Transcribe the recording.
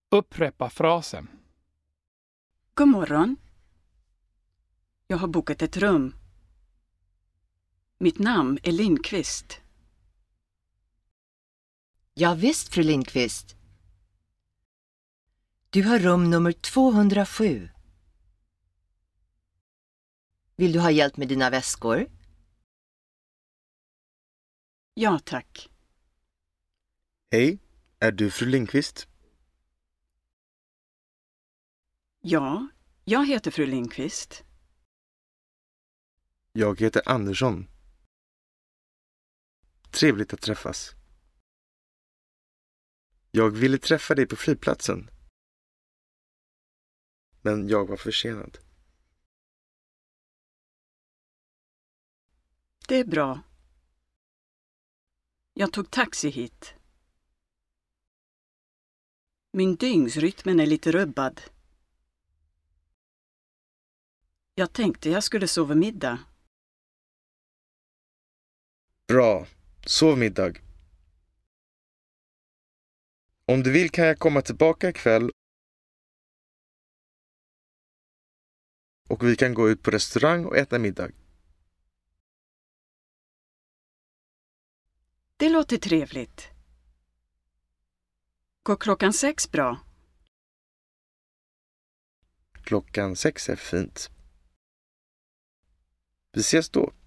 Upprepa frasen. God morgon. Jag har bokat ett rum. Mitt namn är Lindqvist. Ja visst, fru Lindqvist. Du har rum nummer 207. Vill du ha hjälp med dina väskor? Ja, tack. Hej, är du fru Lindqvist? Ja, jag heter fru Lindqvist. Jag heter Andersson. Trevligt att träffas. Jag ville träffa dig på flygplatsen. Men jag var försenad. Det är bra. Jag tog taxi hit. Min dygnsrytmen är lite rubbad. Jag tänkte jag skulle sova middag. Bra, sov middag. Om du vill kan jag komma tillbaka ikväll och vi kan gå ut på restaurang och äta middag. Det låter trevligt. Går 6:00 bra? 6:00 är fint. Vi ses då.